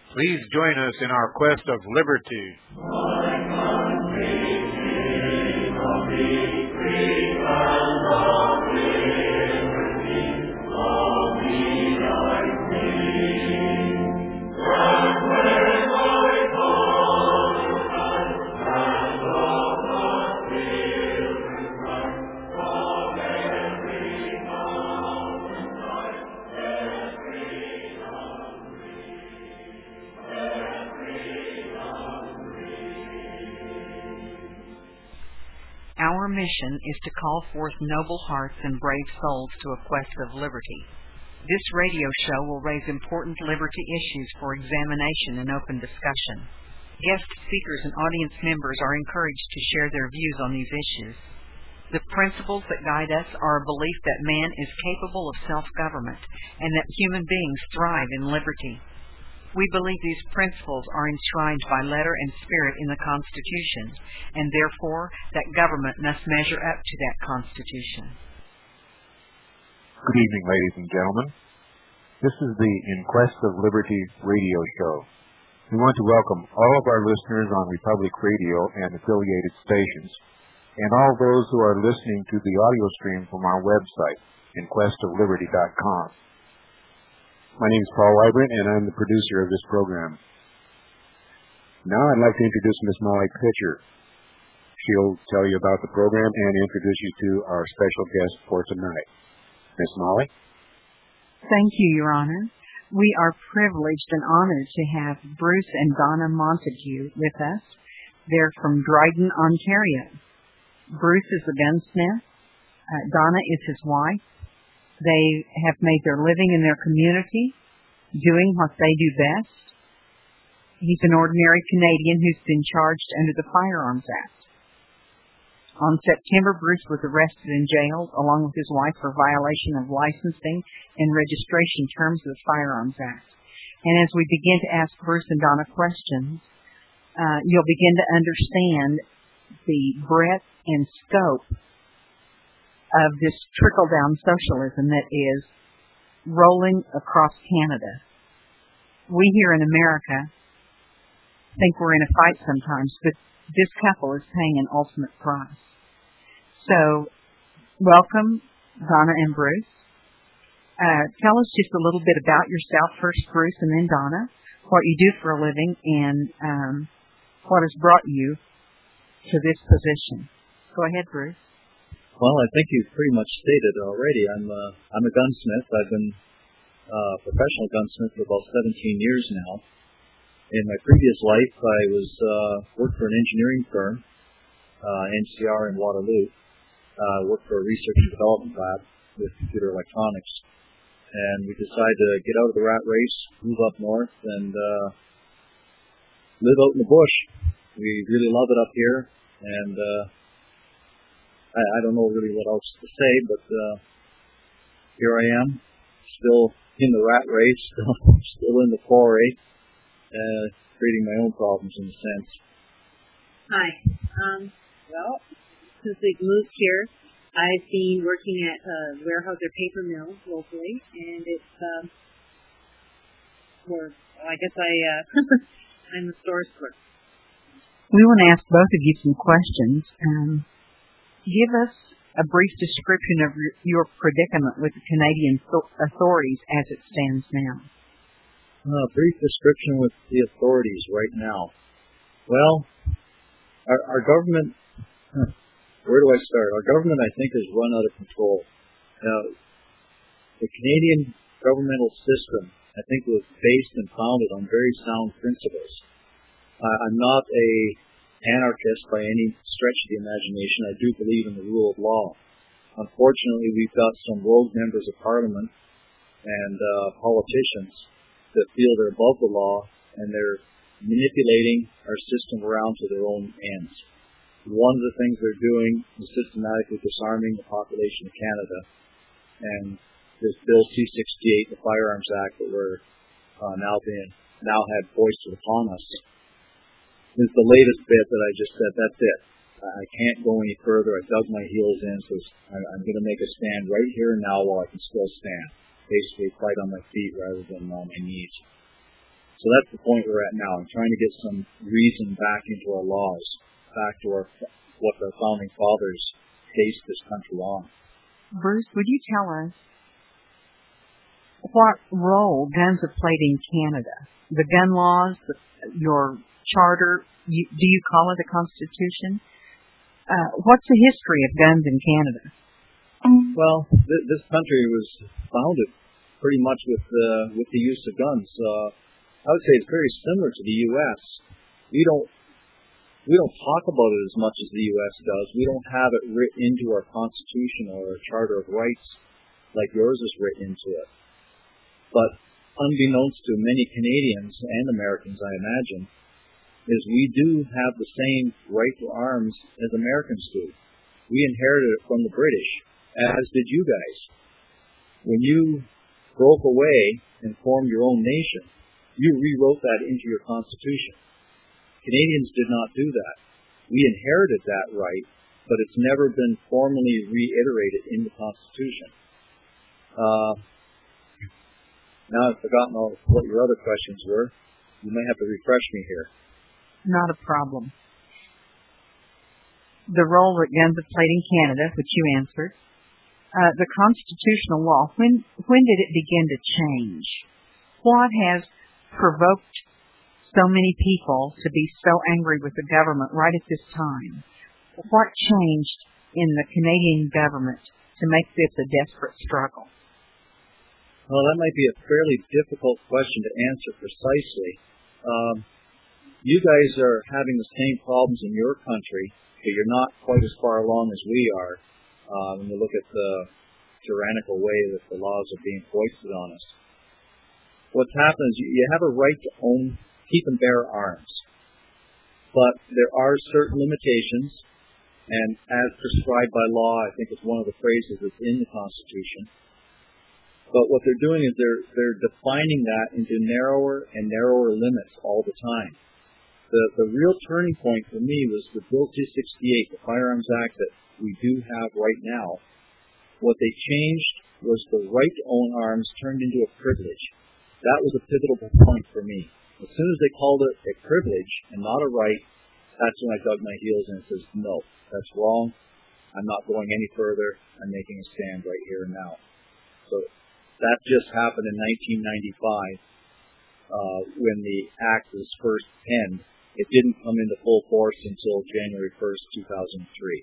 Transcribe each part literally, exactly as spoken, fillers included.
Please join us in our quest of liberty. Our mission is to call forth noble hearts and brave souls to a quest of liberty. This radio show will raise important liberty issues for examination and open discussion. Guest speakers and audience members are encouraged to share their views on these issues. The principles that guide us are a belief that man is capable of self-government and that human beings thrive in liberty. We believe these principles are enshrined by letter and spirit in the Constitution, and therefore that government must measure up to that Constitution. Good evening, ladies and gentlemen. This is the In Quest of Liberty radio show. We want to welcome all of our listeners on Republic Radio and affiliated stations, and all those who are listening to the audio stream from our website, in quest of liberty dot com. My name is Paul Wybrant, and I'm the producer of this program. Now I'd like to introduce Miss Molly Pitcher. She'll tell you about the program and introduce you to our special guest for tonight. Miss Molly? Thank you, Your Honor. We are privileged and honored to have Bruce and Donna Montague with us. They're from Dryden, Ontario. Bruce is a gunsmith. Uh, Donna is his wife. They have made their living in their community, doing what they do best. He's an ordinary Canadian who's been charged under the Firearms Act. On September, Bruce was arrested and jailed, along with his wife, for violation of licensing and registration terms of the Firearms Act. And as we begin to ask Bruce and Donna questions, uh, you'll begin to understand the breadth and scope of this trickle-down socialism that is rolling across Canada. We here in America think we're in a fight sometimes, but this couple is paying an ultimate price. So, welcome, Donna and Bruce. Uh, tell us just a little bit about yourself first, Bruce, and then Donna, what you do for a living, and um, what has brought you to this position. Go ahead, Bruce. Well, I think you've pretty much stated already. I'm a, I'm a gunsmith. I've been a professional gunsmith for about seventeen years now. In my previous life, I was uh, worked for an engineering firm, uh, N C R in Waterloo. I uh, worked for a research and development lab with computer electronics. And we decided to get out of the rat race, move up north, and uh, live out in the bush. We really love it up here, and uh, I, I don't know really what else to say, but uh, here I am, still in the rat race, still, still in the foray, uh, creating my own problems in a sense. Hi. Um, well, since we've moved here, I've been working at a Weyerhaeuser paper mill locally, and it's, um, or well, I guess I, uh, I'm the stores clerk. We want to ask both of you some questions. Um, give us a brief description of your predicament with the Canadian authorities as it stands now. A brief description with the authorities right now. Well, our, our government, huh, where do I start? Our government, I think, has run out of control. Now, the Canadian governmental system, I think, was based and founded on very sound principles. Uh, I'm not a anarchist by any stretch of the imagination. I do believe in the rule of law. Unfortunately, we've got some rogue members of parliament and uh, politicians that feel they're above the law, and they're manipulating our system around to their own ends. One of the things they're doing is systematically disarming the population of Canada, and this Bill C sixty-eight, the Firearms Act, that we're uh, now being now had foisted upon us, is the latest bit that I just said. That's it. I can't go any further. I dug my heels in, so I'm going to make a stand right here and now while I can still stand. Basically, fight on my feet rather than on my knees. So that's the point we're at now. I'm trying to get some reason back into our laws, back to our what the founding fathers based this country on. Bruce, would you tell us what role guns have played in Canada? The gun laws, the, your charter, you, do you call it a constitution? Uh, what's the history of guns in Canada? Well, th- this country was founded pretty much with uh, with the use of guns. Uh, I would say it's very similar to the U S. We don't we don't talk about it as much as the U S does. We don't have it written into our Constitution or our Charter of Rights like yours is written into it. But unbeknownst to many Canadians and Americans, I imagine, is we do have the same right to arms as Americans do. We inherited it from the British, as did you guys. When you broke away and formed your own nation, you rewrote that into your Constitution. Canadians did not do that. We inherited that right, but it's never been formally reiterated in the Constitution. Uh, now I've forgotten all what your other questions were. You may have to refresh me here. Not a problem. The role that guns have played in Canada, which you answered. Uh, the constitutional law, when when did it begin to change? What has provoked so many people to be so angry with the government right at this time? What changed in the Canadian government to make this a desperate struggle? Well, that might be a fairly difficult question to answer precisely. Um, you guys are having the same problems in your country, but you're not quite as far along as we are uh, when you look at the tyrannical way that the laws are being foisted on us. What's happened is you, you have a right to own, keep and bear arms. But there are certain limitations, and as prescribed by law, I think it's one of the phrases that's in the Constitution. But what they're doing is they're they're defining that into narrower and narrower limits all the time. The the real turning point for me was the Bill two sixty-eight, the Firearms Act that we do have right now. What they changed was the right to own arms turned into a privilege. That was a pivotal point for me. As soon as they called it a privilege and not a right, that's when I dug my heels in and says, no, that's wrong. I'm not going any further. I'm making a stand right here and now. So that just happened in nineteen ninety-five uh, when the act was first penned. It didn't come into full force until January first, two thousand three.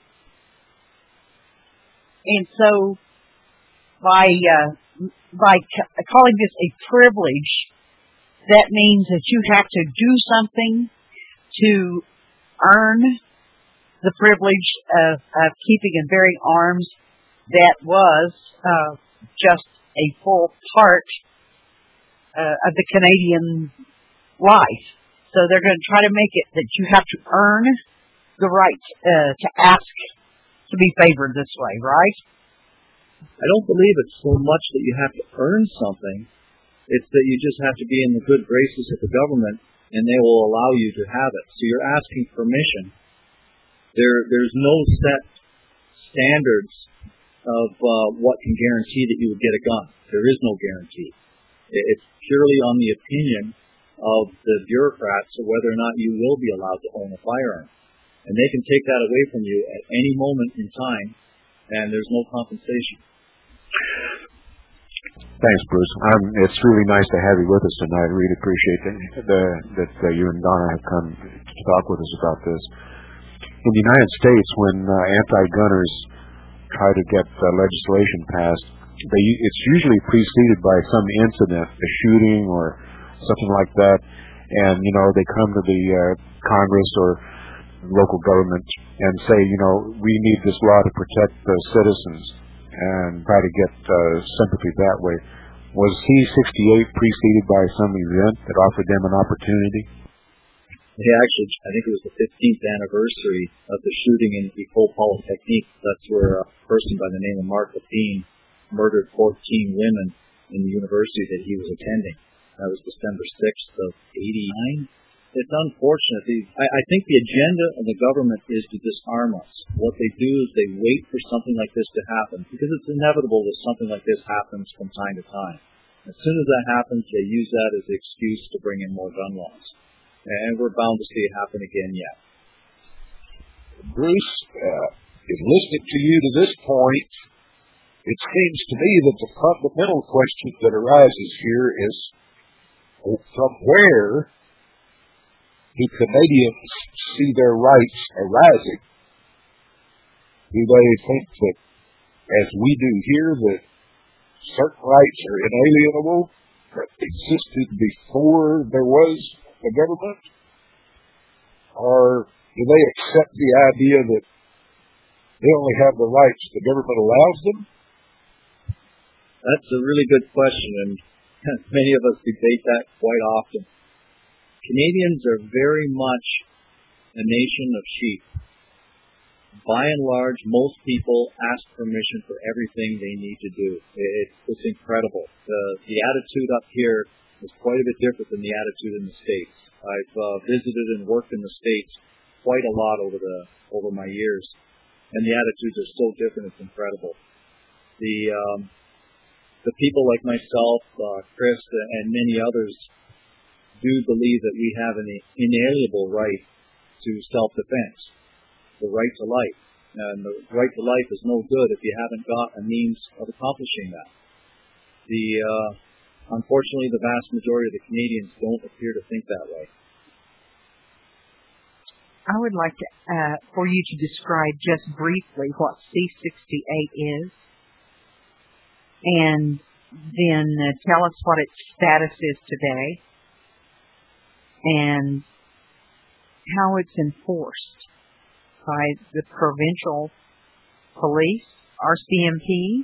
And so by uh, by c- calling this a privilege, that means that you have to do something to earn the privilege of, of keeping and bearing arms that was uh, just a full part uh, of the Canadian life. So they're going to try to make it that you have to earn the right uh, to ask to be favored this way, right? I don't believe it's so much that you have to earn something. It's that you just have to be in the good graces of the government, and they will allow you to have it. So you're asking permission. There, there's no set standards of uh, what can guarantee that you would get a gun. There is no guarantee. It's purely on the opinion of the bureaucrats of whether or not you will be allowed to own a firearm. And they can take that away from you at any moment in time, and there's no compensation. Thanks, Bruce. Um, it's really nice to have you with us tonight. I really appreciate that, the, that uh, you and Donna have come to talk with us about this. In the United States, when uh, anti-gunners try to get uh, legislation passed, they, it's usually preceded by some incident, a shooting or something like that, and, you know, they come to the uh, Congress or local government and say, you know, we need this law to protect the citizens and try to get uh, sympathy that way. Was C sixty-eight preceded by some event that offered them an opportunity? Yeah, actually, I think it was the fifteenth anniversary of the shooting in Ecole Polytechnique. That's where a person by the name of Mark Levine murdered fourteen women in the university that he was attending. That was December sixth of eighty-nine. It's unfortunate. I, I think the agenda of the government is to disarm us. What they do is they wait for something like this to happen, because it's inevitable that something like this happens from time to time. As soon as that happens, they use that as an excuse to bring in more gun laws. And we're bound to see it happen again yet. Bruce, uh, in listening to you to this point, it seems to me that the fundamental question that arises here is, from where do Canadians see their rights arising? Do they think that, as we do here, that certain rights are inalienable, that existed before there was a government? Or do they accept the idea that they only have the rights the government allows them? That's a really good question, and many of us debate that quite often. Canadians are very much a nation of sheep. By and large, most people ask permission for everything they need to do. It, it's incredible. The, the attitude up here is quite a bit different than the attitude in the States. I've uh, visited and worked in the States quite a lot over the over my years, and the attitudes are so different. It's incredible. The um, the people like myself, uh, Chris, and many others do believe that we have an inalienable right to self-defense, the right to life. And the right to life is no good if you haven't got a means of accomplishing that. The uh, unfortunately, the vast majority of the Canadians don't appear to think that way. I would like to, uh, for you to describe just briefly what C sixty-eight is, and then uh, tell us what its status is today, and how it's enforced by the provincial police, R C M P,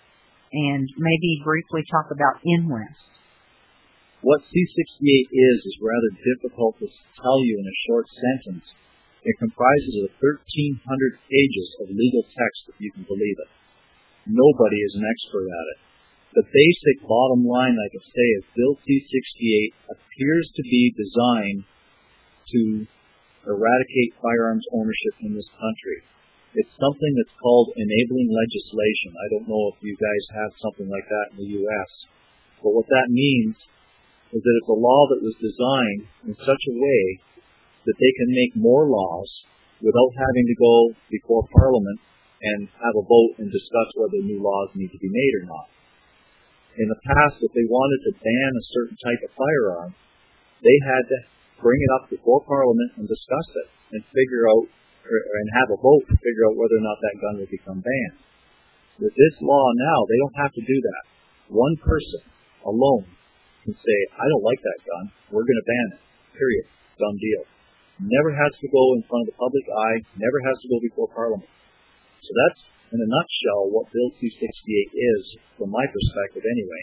and maybe briefly talk about N W E S. What C sixty-eight is is rather difficult to tell you in a short sentence. It comprises of thirteen hundred pages of legal text, if you can believe it. Nobody is an expert at it. The basic bottom line, I can say, is Bill C sixty-eight appears to be designed to eradicate firearms ownership in this country. It's something that's called enabling legislation. I don't know if you guys have something like that in the U S, but what that means is that it's a law that was designed in such a way that they can make more laws without having to go before Parliament and have a vote and discuss whether new laws need to be made or not. In the past, if they wanted to ban a certain type of firearm, they had to bring it up before Parliament and discuss it and figure out, or, and have a vote to figure out whether or not that gun would become banned. With this law now, they don't have to do that. One person alone can say, I don't like that gun, we're going to ban it, period, done deal. Never has to go in front of the public eye, never has to go before Parliament. So that's, in a nutshell, what Bill C sixty-eight is, from my perspective anyway.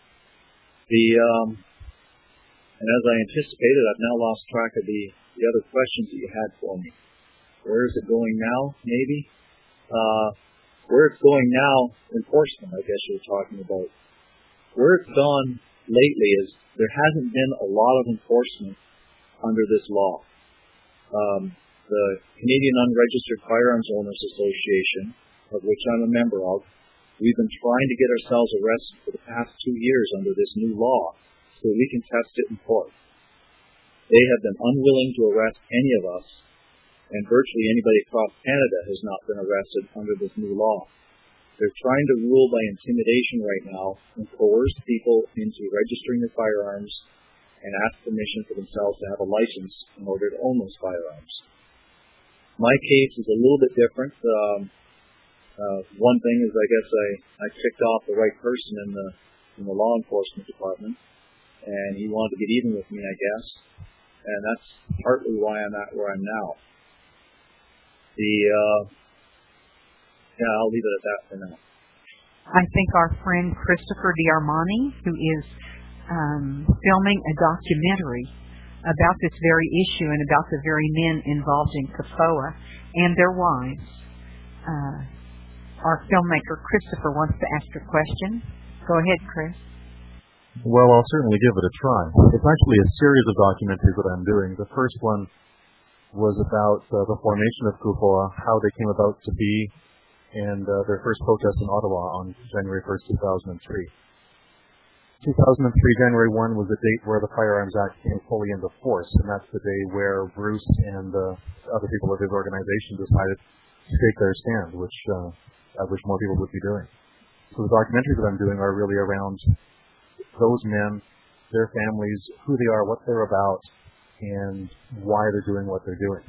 The, um, and as I anticipated, I've now lost track of the, the other questions that you had for me. Where is it going now, maybe? Uh, where it's going now, enforcement, I guess you're talking about. Where it's gone lately is there hasn't been a lot of enforcement under this law. Um, the Canadian Unregistered Firearms Owners Association, of which I'm a member of, we've been trying to get ourselves arrested for the past two years under this new law so we can test it in court. They have been unwilling to arrest any of us, and virtually anybody across Canada has not been arrested under this new law. They're trying to rule by intimidation right now and coerce people into registering their firearms and ask permission for themselves to have a license in order to own those firearms. My case is a little bit different. Um, uh, one thing is, I guess I, I picked off the right person in the in the law enforcement department, and he wanted to get even with me, I guess, and that's partly why I'm at where I'm now. The uh, yeah, I'll leave it at that for now. I think our friend Christopher D'Armani, who is um, filming a documentary about this very issue and about the very men involved in C F O A and their wives. Uh, our filmmaker Christopher wants to ask a question. Go ahead, Chris. Well, I'll certainly give it a try. It's actually a series of documentaries that I'm doing. The first one was about uh, the formation of C U F O A, how they came about to be, and uh, their first protest in Ottawa on January first, two thousand three. two thousand three, January first, was the date where the Firearms Act came fully into force, and that's the day where Bruce and uh, other people of his organization decided to take their stand, which uh, I wish more people would be doing. So the documentaries that I'm doing are really around those men, their families, who they are, what they're about, and why they're doing what they're doing.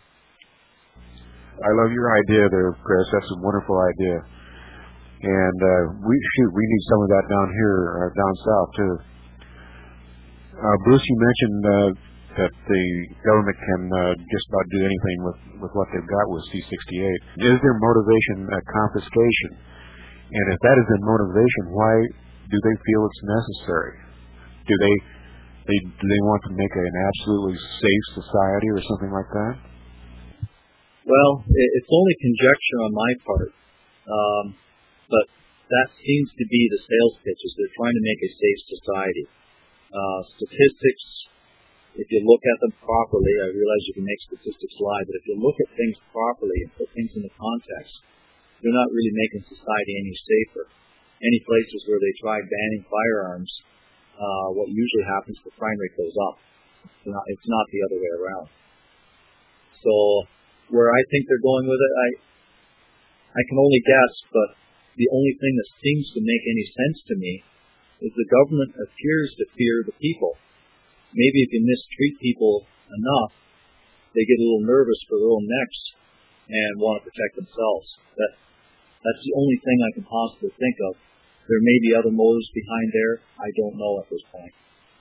I love your idea there, Chris. That's a wonderful idea. And uh, we shoot, we need some of that down here, uh, down south too. Uh, Bruce, you mentioned uh, that the government can uh, just about do anything with, with what they've got with C sixty-eight. Is their motivation uh, confiscation? And if that is their motivation, why do they feel it's necessary? Do they, they do they want to make an absolutely safe society or something like that? Well, it's only conjecture on my part. Um, But that seems to be the sales pitches. They're trying to make a safe society. Uh, statistics, if you look at them properly, I realize you can make statistics lie, but if you look at things properly and put things into context, they're not really making society any safer. Any places where they try banning firearms, uh, what usually happens, the crime rate goes up. It's not, it's not the other way around. So where I think they're going with it, I, I can only guess, but the only thing that seems to make any sense to me is the government appears to fear the people. Maybe if you mistreat people enough, they get a little nervous for their own necks and want to protect themselves. That that's the only thing I can possibly think of. There may be other motives behind there. I don't know at this point.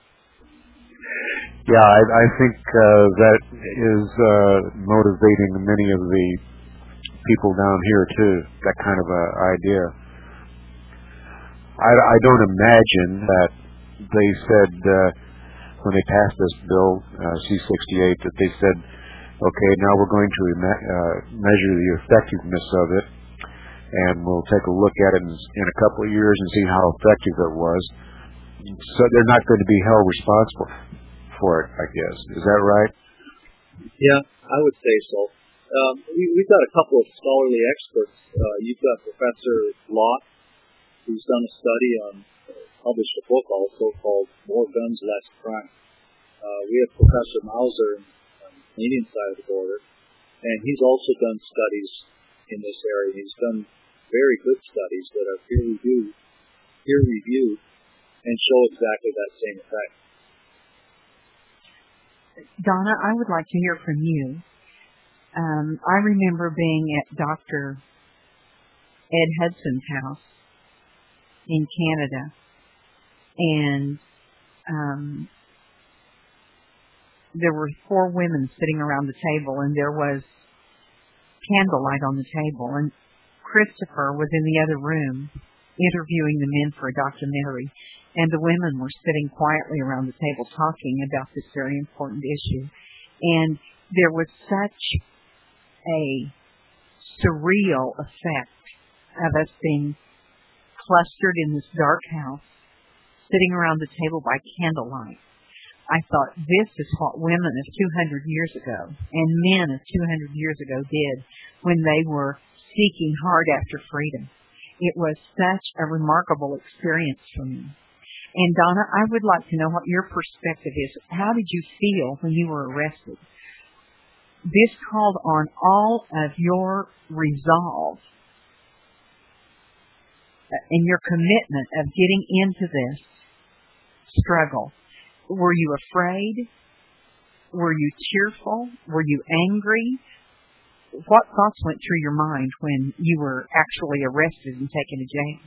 Yeah, I, I think uh, that is uh, motivating many of the people down here too, that kind of a idea. I, I don't imagine that they said uh, when they passed this bill, uh, C sixty-eight, that they said, okay, now we're going to me- uh, measure the effectiveness of it, and we'll take a look at it in, in a couple of years and see how effective it was. So they're not going to be held responsible for it, I guess. Is that right? Yeah, I would say so. Um, we, we've got a couple of scholarly experts. Uh, you've got Professor Lott, who's done a study on, uh, published a book also called More Guns, Less Crime. Uh, we have Professor Mauser on the Canadian side of the border, and he's also done studies in this area. He's done very good studies that are peer-reviewed, peer-reviewed, and show exactly that same effect. Donna, I would like to hear from you. Um, I remember being at Doctor Ed Hudson's house in Canada, and um, there were four women sitting around the table, and there was candlelight on the table, and Christopher was in the other room interviewing the men for a documentary, and the women were sitting quietly around the table talking about this very important issue. And there was such a surreal effect of us being clustered in this dark house, sitting around the table by candlelight. I thought, this is what women of two hundred years ago and men of two hundred years ago did when they were seeking hard after freedom. It was such a remarkable experience for me. And Donna, I would like to know what your perspective is. How did you feel when you were arrested? This called on all of your resolve and your commitment of getting into this struggle. Were you afraid? Were you tearful? Were you angry? What thoughts went through your mind when you were actually arrested and taken to jail?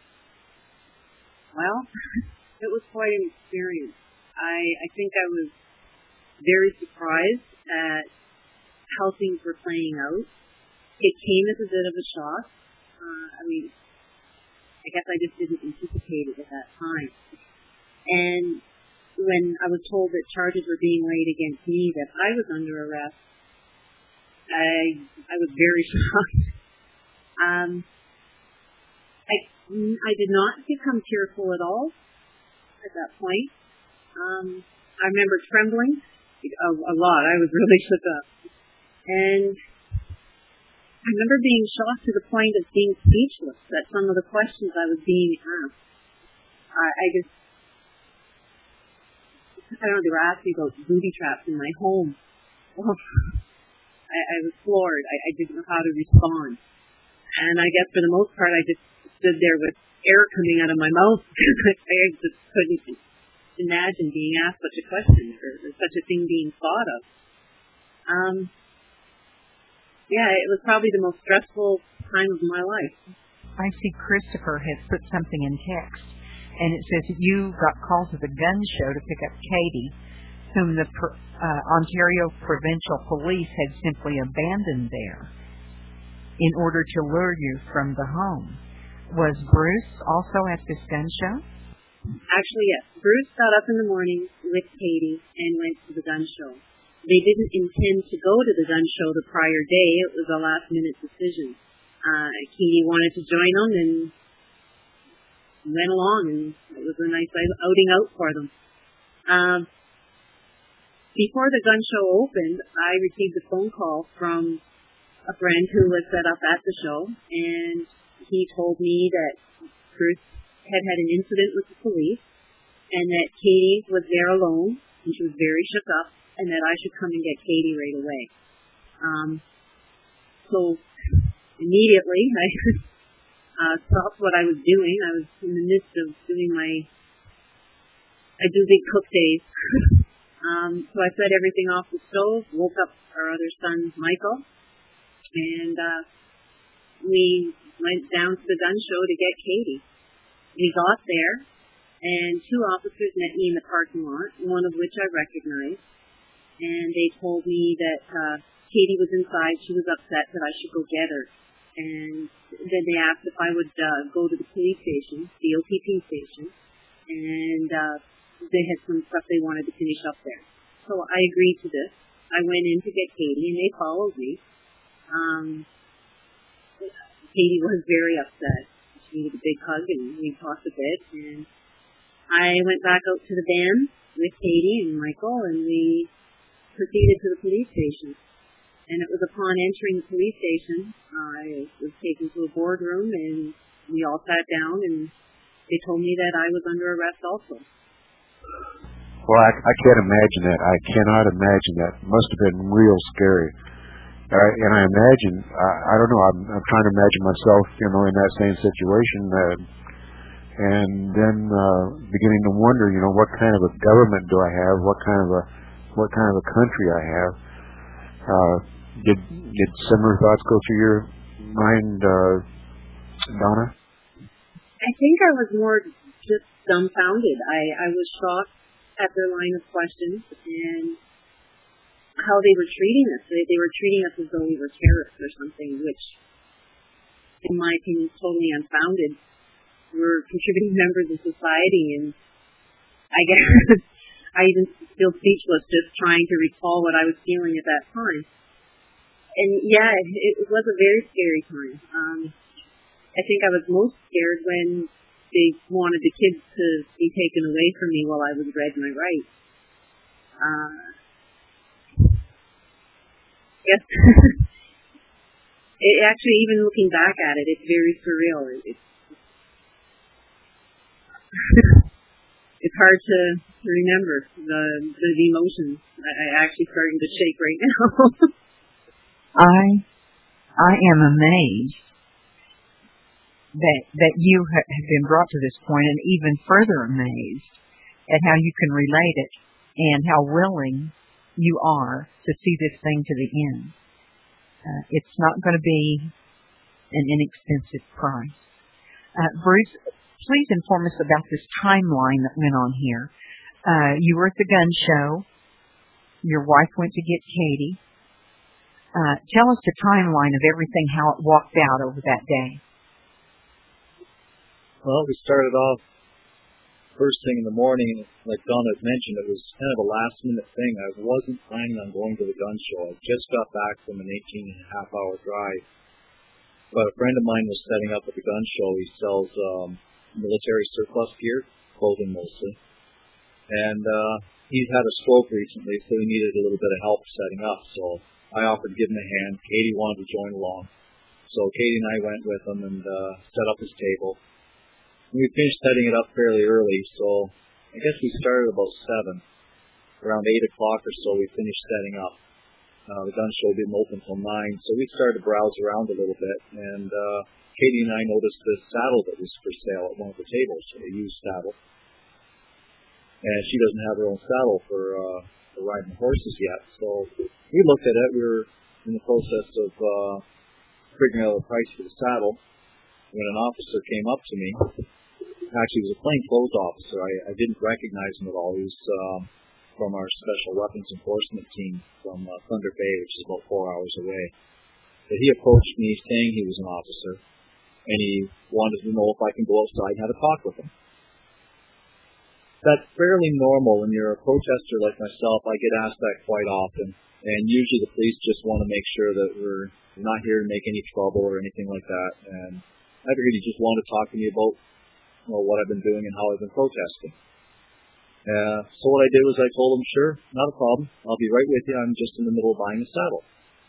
Well, it was quite an experience. I, I think I was very surprised at how things were playing out. It came as a bit of a shock. Uh, I mean, I guess I just didn't anticipate it at that time. And when I was told that charges were being laid against me, that I was under arrest, I I was very shocked. Um, I I did not become tearful at all at that point. Um, I remember trembling a, a lot. I was really shook up, and I remember being shocked to the point of being speechless at some of the questions I was being asked. I, I just I don't know, they were asking about booby traps in my home. Well, I, I was floored. I, I didn't know how to respond. And I guess for the most part, I just stood there with air coming out of my mouth because I just couldn't imagine being asked such a question or, or such a thing being thought of. Um, yeah, it was probably the most stressful time of my life. I see Christopher has put something in text, and it says that you got called to the gun show to pick up Katie, whom the uh, Ontario Provincial Police had simply abandoned there in order to lure you from the home. Was Bruce also at this gun show? Actually, yes. Bruce got up in the morning with Katie and went to the gun show. They didn't intend to go to the gun show the prior day. It was a last-minute decision. Uh, Katie wanted to join them and went along, and it was a nice outing out for them. Um, before the gun show opened, I received a phone call from a friend who was set up at the show, and he told me that Bruce had had an incident with the police and that Katie was there alone, and she was very shook up, and that I should come and get Katie right away. Um, so immediately I uh, stopped what I was doing. I was in the midst of doing my, I do big cook days. um, so I set everything off the stove, woke up our other son, Michael, and uh, we went down to the gun show to get Katie. We got there, and two officers met me in the parking lot, one of which I recognized, and they told me that uh, Katie was inside. She was upset that I should go get her. And then they asked if I would uh, go to the police station, the O P P station, and uh, they had some stuff they wanted to finish up there. So I agreed to this. I went in to get Katie, and they followed me. Um, Katie was very upset. She needed a big hug, and we talked a bit. And I went back out to the van with Katie and Michael, and we proceeded to the police station. And it was upon entering the police station, I was taken to a boardroom, and we all sat down, and they told me that I was under arrest also. Well, I, I can't imagine that. I cannot imagine that. It must have been real scary. Uh, and I imagine, I, I don't know, I'm, I'm trying to imagine myself, you know, in that same situation, uh, and then uh, beginning to wonder, you know, what kind of a government do I have? What kind of a, what kind of a country I have? Uh, did did similar thoughts go through your mind, uh, Donna? I think I was more just dumbfounded. I, I was shocked at their line of questions and how they were treating us. They, they were treating us as though we were terrorists or something, which, in my opinion, is totally unfounded. We're contributing members of society, and I guess I even feel speechless just trying to recall what I was feeling at that time. And yeah, it, it was a very scary time. Um, I think I was most scared when they wanted the kids to be taken away from me while I was read my rights. Uh, yes. It actually, even looking back at it, it's very surreal. It, it's it's hard to, to remember the, the emotions. I, I actually starting to shake right now. I I am amazed that that you ha- have been brought to this point, and even further amazed at how you can relate it and how willing you are to see this thing to the end. Uh, it's not going to be an inexpensive price. Uh, Bruce, please inform us about this timeline that went on here. Uh, you were at the gun show. Your wife went to get Katie. Uh, tell us the timeline of everything, how it walked out over that day. Well, we started off first thing in the morning. Like Donna had mentioned, it was kind of a last-minute thing. I wasn't planning on going to the gun show. I just got back from an eighteen and a half hour drive. But a friend of mine was setting up at the gun show. He sells um, military surplus gear, clothing mostly. And uh, he's had a stroke recently, so he needed a little bit of help setting up. So I offered to give him a hand. Katie wanted to join along. So Katie and I went with him and uh, set up his table. And we finished setting it up fairly early, so I guess we started about seven. around eight o'clock or so, we finished setting up. Uh, the gun show didn't open until nine, so we started to browse around a little bit, and uh, Katie and I noticed this saddle that was for sale at one of the tables, a used saddle. And she doesn't have her own saddle for, uh, for riding horses yet, so we looked at it. We were in the process of uh, figuring out a price for the saddle when an officer came up to me. Actually, he was a plainclothes officer. I, I didn't recognize him at all. He was um, from our Special Weapons Enforcement team from uh, Thunder Bay, which is about four hours away. But he approached me saying he was an officer, and he wanted to know if I can go outside and have a talk with him. That's fairly normal when you're a protester like myself. I get asked that quite often, and usually the police just want to make sure that we're not here to make any trouble or anything like that. And I figured he just wanted to talk to me about you know, what I've been doing and how I've been protesting. Uh, so what I did was I told him, sure, not a problem. I'll be right with you. I'm just in the middle of buying a saddle.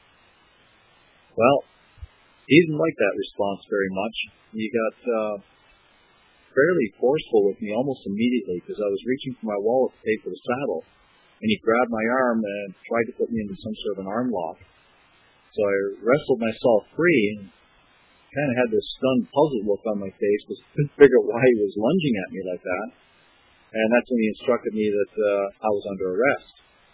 Well, he didn't like that response very much. He got uh, fairly forceful with me almost immediately because I was reaching for my wallet to pay for the saddle, and he grabbed my arm and tried to put me into some sort of an arm lock. So I wrestled myself free and kind of had this stunned, puzzled look on my face because I couldn't figure out why he was lunging at me like that. And that's when he instructed me that uh, I was under arrest.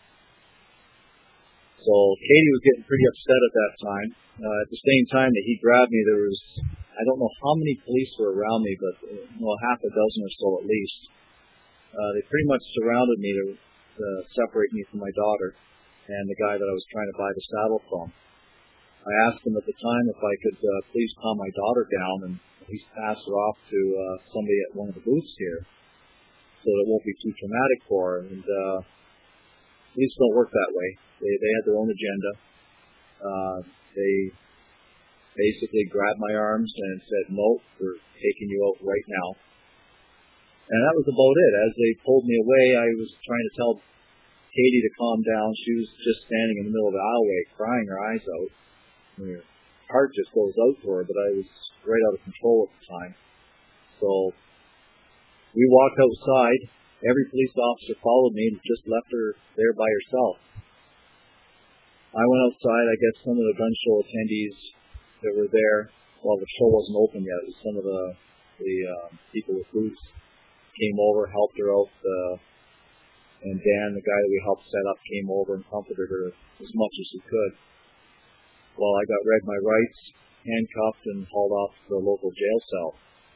So Katie was getting pretty upset at that time. Uh, at the same time that he grabbed me, there was, I don't know how many police were around me, but uh, well, half a dozen or so at least. Uh, they pretty much surrounded me to uh, separate me from my daughter and the guy that I was trying to buy the saddle from. I asked them at the time if I could uh, please calm my daughter down and at least pass her off to uh, somebody at one of the booths here, so that it won't be too traumatic for her. And uh, police don't work that way. They they had their own agenda. Uh, they basically grabbed my arms and said, "No, we're taking you out right now." And that was about it. As they pulled me away, I was trying to tell Katie to calm down. She was just standing in the middle of the aisleway, crying her eyes out. Her heart just goes out to her, but I was right out of control at the time. So we walked outside. Every police officer followed me and just left her there by herself. I went outside. I guess some of the gun show attendees that were there, well, the show wasn't open yet. It was some of the, the uh, people with booths came over, helped her out. Uh, and Dan, the guy that we helped set up, came over and comforted her as much as he could. Well, I got read my rights, handcuffed, and hauled off to the local jail cell.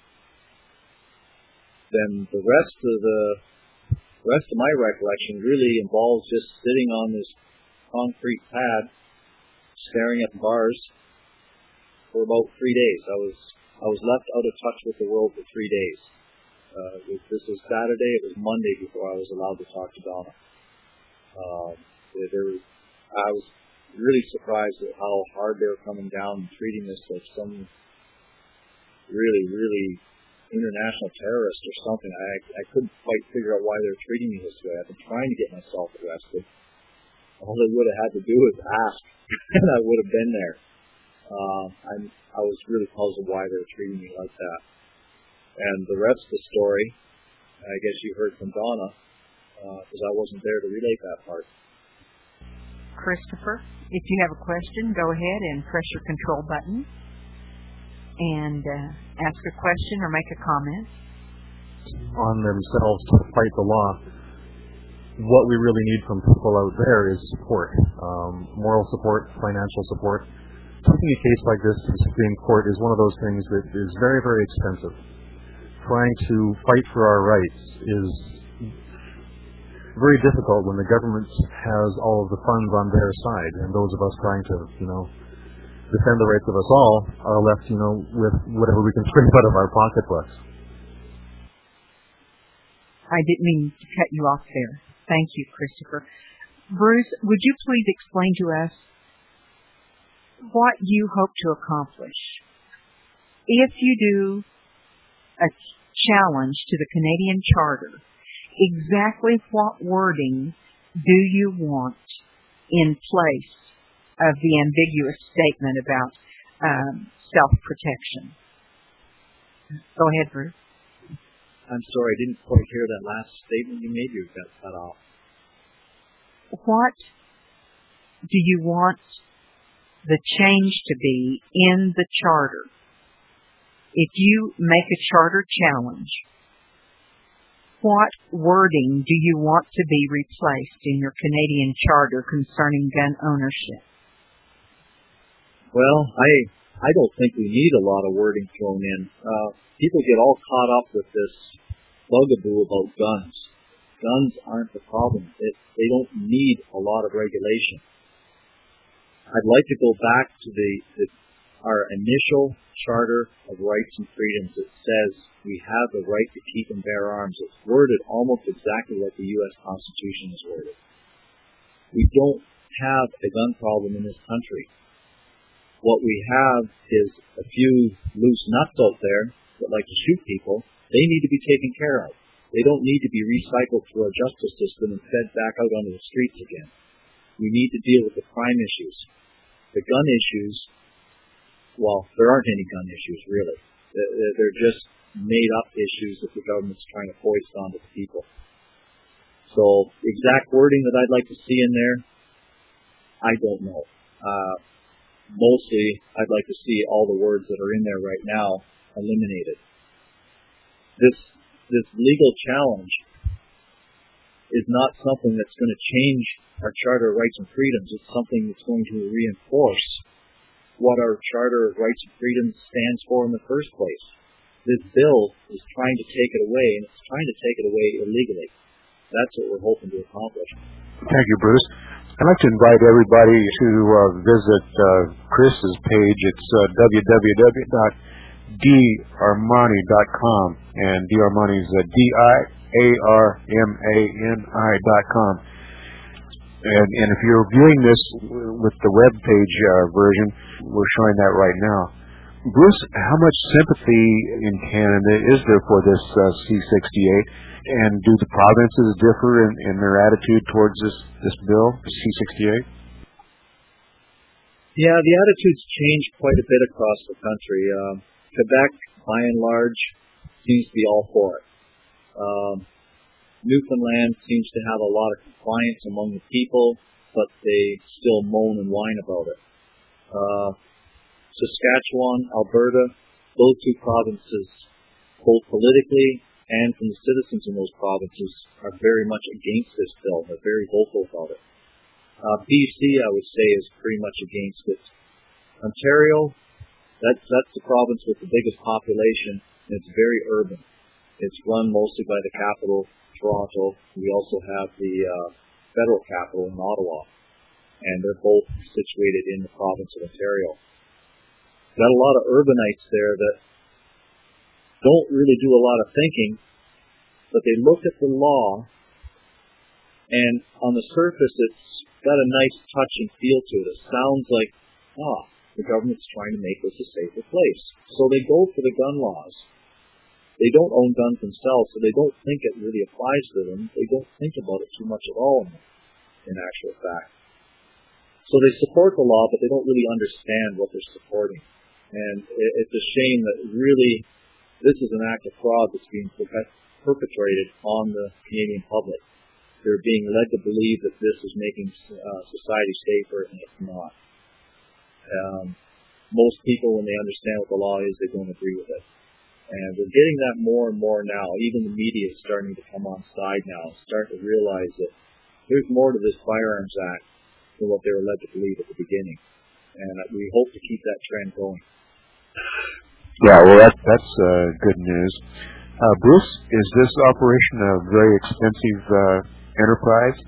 Then the rest of the rest of my recollection really involves just sitting on this concrete pad, staring at the bars for about three days. I was I was left out of touch with the world for three days. Uh, it, this was Saturday. It was Monday before I was allowed to talk to Donna. Uh, there, there was, I was really surprised at how hard they were coming down and treating this like some really, really international terrorist or something. I I couldn't quite figure out why they were treating me this way. I've been trying to get myself arrested. All they would have had to do was ask, and I would have been there. Uh, I'm, I was really puzzled why they were treating me like that. And the rest of the story, I guess you heard from Donna, because uh, I wasn't there to relate that part. Christopher, if you have a question, go ahead and press your control button and uh, ask a question or make a comment. On themselves to fight the law. What we really need from people out there is support, um, moral support, financial support. Taking a case like this to the Supreme Court is one of those things that is very, very expensive. Trying to fight for our rights is very difficult when the government has all of the funds on their side, and those of us trying to, you know, defend the rights of us all are left, you know, with whatever we can scrape out of our pocketbooks. I didn't mean to cut you off there. Thank you, Christopher. Bruce, would you please explain to us what you hope to accomplish? If you do a challenge to the Canadian Charter, exactly what wording do you want in place of the ambiguous statement about um, self-protection? Go ahead, Bruce. I'm sorry, I didn't quite hear that last statement you made. You got cut off. what do you want the change to be in the charter? If you make a charter challenge, what wording do you want to be replaced in your Canadian charter concerning gun ownership? Well, I I don't think we need a lot of wording thrown in. Uh, people get all caught up with this bugaboo about guns. Guns aren't the problem. It, they don't need a lot of regulation. I'd like to go back to the, the our initial Charter of Rights and Freedoms that says we have the right to keep and bear arms. It's worded almost exactly like the U S Constitution is worded. We don't have a gun problem in this country. What we have is a few loose nuts out there that like to shoot people. They need to be taken care of. They don't need to be recycled through our justice system and fed back out onto the streets again. We need to deal with the crime issues. The gun issues, well, there aren't any gun issues, really. They're just made-up issues that the government's trying to foist onto the people. So, exact wording that I'd like to see in there, I don't know. Uh, mostly, I'd like to see all the words that are in there right now eliminated. This this legal challenge is not something that's going to change our Charter of Rights and Freedoms. It's something that's going to reinforce what our Charter of Rights and Freedoms stands for in the first place. This bill is trying to take it away, and it's trying to take it away illegally. That's what we're hoping to accomplish. Thank you, Bruce. I'd like to invite everybody to uh, visit uh, Chris's page. It's uh, w w w dot d armani dot com, and D Armani is uh, D I A R M A N I dot com. And, and if you're viewing this with the web page uh, version, we're showing that right now. Bruce, how much sympathy in Canada is there for this uh, C sixty-eight? And do the provinces differ in, in their attitude towards this, this bill, C sixty-eight? Yeah, the attitudes change quite a bit across the country. Uh, Quebec, by and large, seems to be all for it. Um, Newfoundland seems to have a lot of compliance among the people, but they still moan and whine about it. Uh, Saskatchewan, Alberta, those two provinces, both politically and from the citizens in those provinces, are very much against this bill. They're very vocal about it. Uh, B C, I would say, is pretty much against it. Ontario, that's, that's the province with the biggest population, and it's very urban. It's run mostly by the capital, Toronto. We also have the uh, federal capital in Ottawa, and they're both situated in the province of Ontario. Got a lot of urbanites there that don't really do a lot of thinking, but they look at the law, and on the surface it's got a nice touch and feel to it. It sounds like, ah, the government's trying to make this a safer place. So they go for the gun laws. They don't own guns themselves, so they don't think it really applies to them. They don't think about it too much at all in, in actual fact. So they support the law, but they don't really understand what they're supporting. And it, it's a shame that really this is an act of fraud that's being perpetrated on the Canadian public. They're being led to believe that this is making uh, society safer, and it's not. Um, most people, when they understand what the law is, they don't agree with it. And we're getting that more and more now. Even the media is starting to come on side now, starting to realize that there's more to this Firearms Act than what they were led to believe at the beginning. And we hope to keep that trend going. Yeah, well, that, that's uh, good news. Uh, Bruce, is this operation a very expensive uh, enterprise?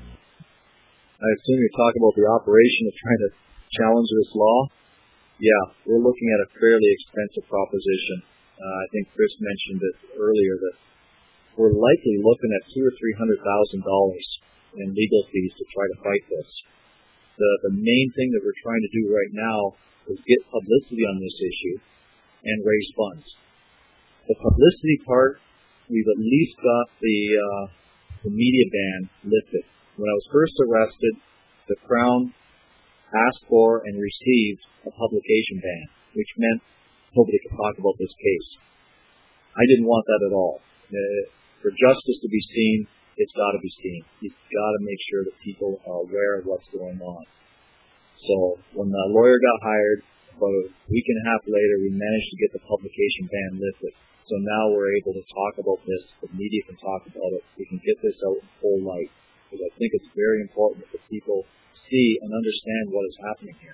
I assume you're talking about the operation of trying to challenge this law? Yeah, we're looking at a fairly expensive proposition. Uh, I think Chris mentioned it earlier that we're likely looking at two or three hundred thousand dollars in legal fees to try to fight this. The the main thing that we're trying to do right now is get publicity on this issue and raise funds. The publicity part, we've at least got the uh, the media ban lifted. When I was first arrested, the Crown asked for and received a publication ban, which meant nobody could talk about this case. I didn't want that at all. Uh, for justice to be seen, it's got to be seen. You've got to make sure that people are aware of what's going on. So when the lawyer got hired, about a week and a half later, we managed to get the publication ban lifted. So now we're able to talk about this. The media can talk about it. We can get this out in full light. Because I think it's very important that people see and understand what is happening here.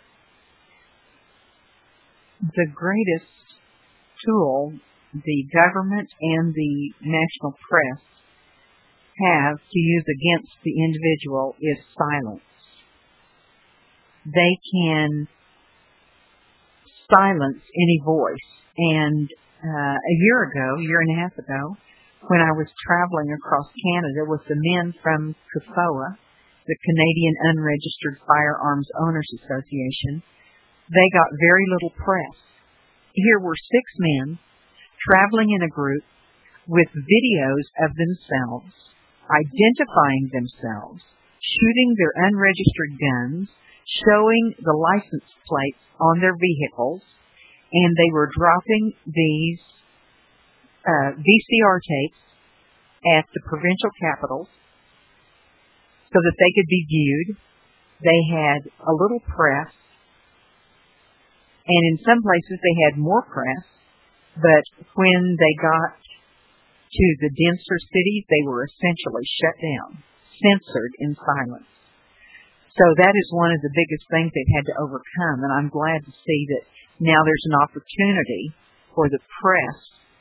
The greatest tool the government and the national press have to use against the individual is silence. They can silence any voice. And uh, a year ago, a year and a half ago, when I was traveling across Canada with the men from C A F O A, the Canadian Unregistered Firearms Owners Association, they got very little press. Here were six men traveling in a group with videos of themselves, identifying themselves, shooting their unregistered guns, showing the license plates on their vehicles, and they were dropping these uh, V C R tapes at the provincial capitals so that they could be viewed. They had a little press, and in some places they had more press, but when they got to the denser cities, they were essentially shut down, censored in silence. So that is one of the biggest things they've had to overcome, and I'm glad to see that now there's an opportunity for the press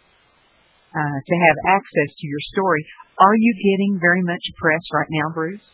uh, to have access to your story. Are you getting very much press right now, Bruce?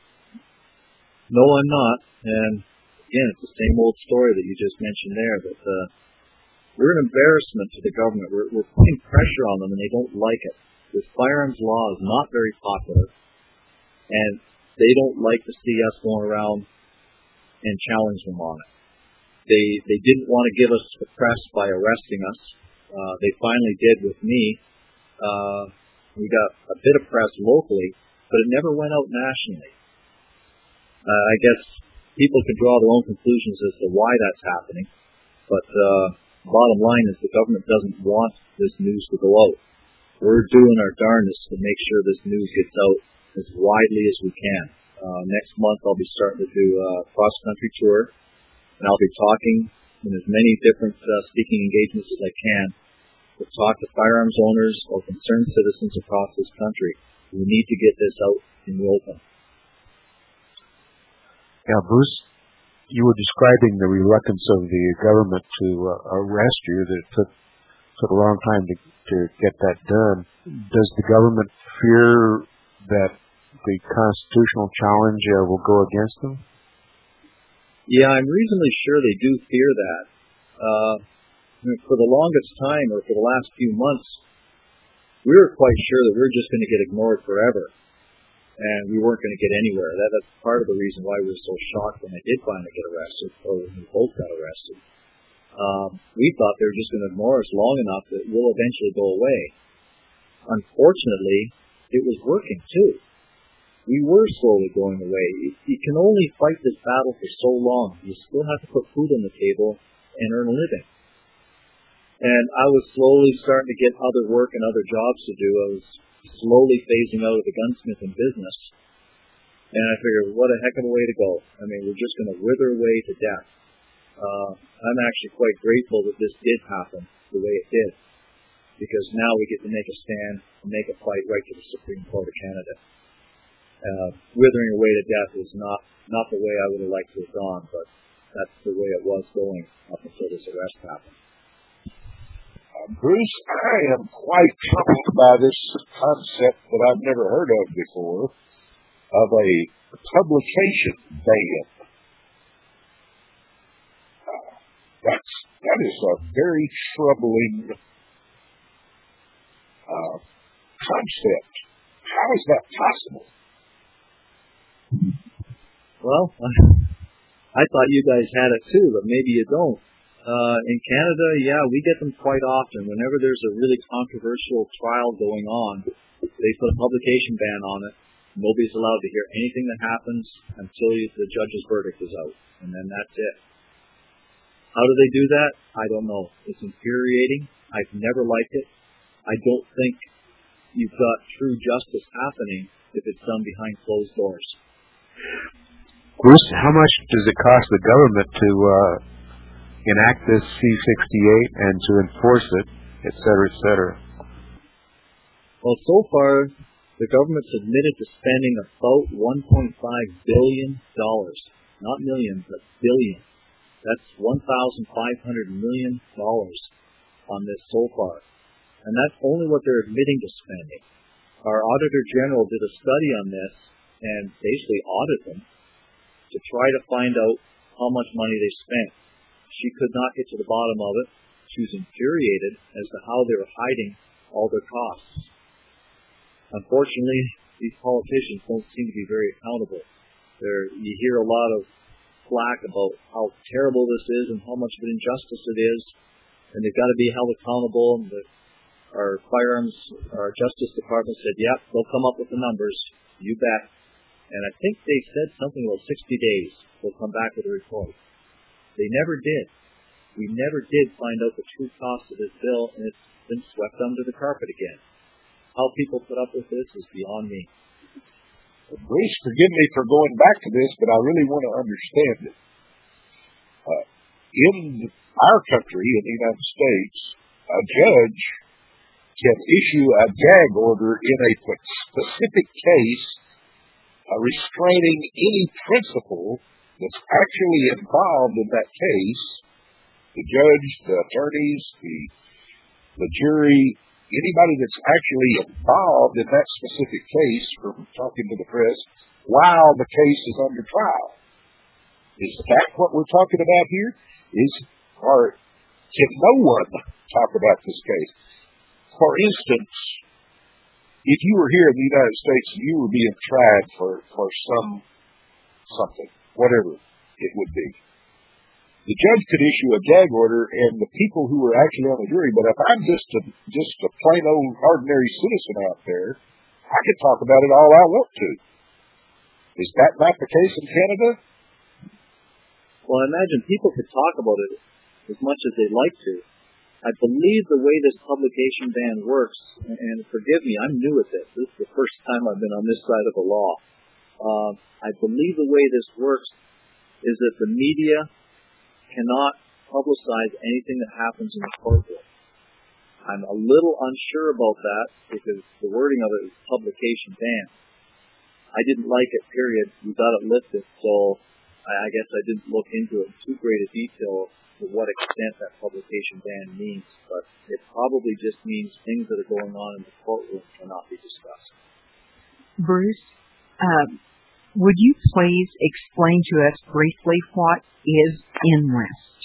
No, I'm not. And again, it's the same old story that you just mentioned there, that uh, we're an embarrassment to the government. We're, we're putting pressure on them, and they don't like it. This firearms law is not very popular, and they don't like to see us going around and challenge them on it. They they didn't want to give us the press by arresting us. Uh, they finally did with me. Uh, we got a bit of press locally, but it never went out nationally. Uh, I guess people can draw their own conclusions as to why that's happening, but uh, bottom line is the government doesn't want this news to go out. We're doing our darndest to make sure this news gets out as widely as we can. Uh, next month I'll be starting to do a cross-country tour, and I'll be talking in as many different uh, speaking engagements as I can to talk to firearms owners or concerned citizens across this country. We need to get this out in the open. Yeah, Bruce, you were describing the reluctance of the government to uh, arrest you, that it took, took a long time to, to get that done. Does the government fear that the constitutional challenge uh, will go against them? Yeah, I'm reasonably sure they do fear that. Uh, for the longest time, or for the last few months, we were quite sure that we were just going to get ignored forever, and we weren't going to get anywhere. That, that's part of the reason why we were so shocked when I did finally get arrested, or when we both got arrested. Um, we thought they were just going to ignore us long enough that we'll eventually go away. Unfortunately, it was working too. We were slowly going away. You can only fight this battle for so long. You still have to put food on the table and earn a living. And I was slowly starting to get other work and other jobs to do. I was slowly phasing out of the gunsmithing business. And I figured, what a heck of a way to go. I mean, we're just going to wither away to death. Uh, I'm actually quite grateful that this did happen the way it did, because now we get to make a stand and make a fight right to the Supreme Court of Canada. Uh, withering away to death is not, not the way I would have liked to have gone, but that's the way it was going up until this arrest happened. Uh, Bruce, I am quite troubled by this concept that I've never heard of before, of a publication ban. Uh, that's, that is a very troubling uh, concept. How is that possible? Well, I thought you guys had it too, but maybe you don't. Uh, in Canada, yeah, we get them quite often. Whenever there's a really controversial trial going on, they put a publication ban on it. Nobody's allowed to hear anything that happens until the judge's verdict is out, and then that's it. How do they do that? I don't know. It's infuriating. I've never liked it. I don't think you've got true justice happening if it's done behind closed doors. Bruce, how much does it cost the government to uh, enact this C sixty-eight and to enforce it, et cetera, et cetera? Well, so far, the government's admitted to spending about one point five billion dollars. Not million, but billion. That's one thousand five hundred million dollars on this so far. And that's only what they're admitting to spending. Our Auditor General did a study on this and basically audited them to try to find out how much money they spent. She could not get to the bottom of it. She was infuriated as to how they were hiding all their costs. Unfortunately, these politicians don't seem to be very accountable. There, you hear a lot of flack about how terrible this is and how much of an injustice it is, and they've got to be held accountable. And the, our firearms, our Justice Department said, yep, they'll come up with the numbers. You bet. And I think they said something about sixty days. They'll come back with a report. They never did. We never did find out the true cost of this bill, and it's been swept under the carpet again. How people put up with this is beyond me. Bruce, forgive me for going back to this, but I really want to understand it. Uh, in our country, in the United States, a judge can issue a gag order in a specific case, uh, restraining any principal that's actually involved in that case. The judge, the attorneys, the, the jury, anybody that's actually involved in that specific case from talking to the press while the case is under trial. Is that what we're talking about here? Is, or can no one talk about this case? For instance, if you were here in the United States and you were being tried for, for some something, whatever it would be, the judge could issue a gag order, and the people who are actually on the jury, but if I'm just a, just a plain old ordinary citizen out there, I can talk about it all I want to. Is that not the case in Canada? Well, I imagine people could talk about it as much as they'd like to. I believe the way this publication ban works, and forgive me, I'm new at this. This is the first time I've been on this side of the law. Uh, I believe the way this works is that the media cannot publicize anything that happens in the courtroom. I'm a little unsure about that because the wording of it is publication ban. I didn't like it, period. We got it lifted, so I guess I didn't look into it in too great a detail to what extent that publication ban means, but it probably just means things that are going on in the courtroom cannot be discussed. Bruce, um, would you please explain to us briefly what is NWEST?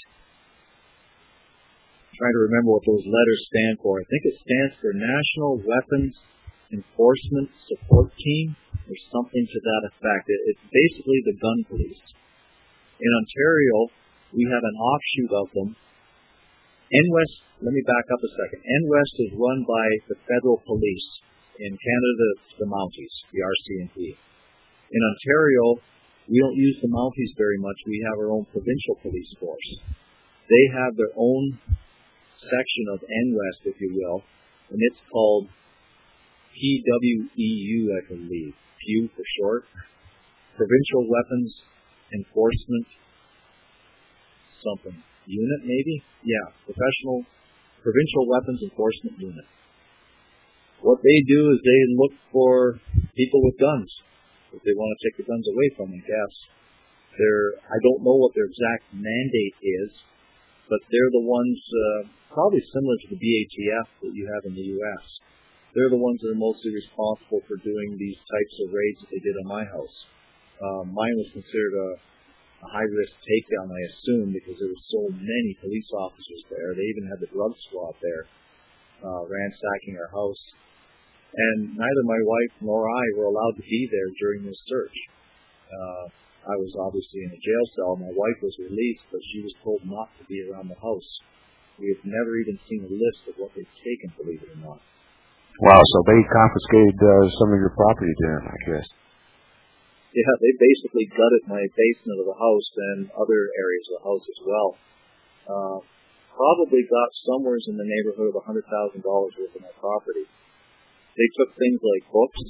I'm trying to remember what those letters stand for. I think it stands for National Weapons Enforcement Support Team or something to that effect. It, it's basically the gun police. In Ontario, we have an offshoot of them. NWEST, let me back up a second. NWEST is run by the federal police. In Canada, it's the Mounties, the R C M P. In Ontario, we don't use the Mounties very much. We have our own provincial police force. They have their own section of NWEST, if you will, and it's called P W E U, I believe. P U for short. Provincial Weapons Enforcement something. Unit, maybe? Yeah, Professional Provincial Weapons Enforcement Unit. What they do is they look for people with guns. If they want to take the guns away from them, I guess. They're, I don't know what their exact mandate is, but they're the ones, uh, probably similar to the B A T F that you have in the U S. They're the ones that are mostly responsible for doing these types of raids that they did on my house. Uh, mine was considered a, a high-risk takedown, I assume, because there were so many police officers there. They even had the drug squad there, uh, ransacking our house. And neither my wife nor I were allowed to be there during this search. Uh, I was obviously in a jail cell. My wife was released, but she was told not to be around the house. We have never even seen a list of what they've taken, believe it or not. Wow, so they confiscated uh, some of your property then, I guess. Yeah, they basically gutted my basement of the house and other areas of the house as well. Uh, probably got somewhere in the neighborhood of one hundred thousand dollars worth of my property. They took things like books,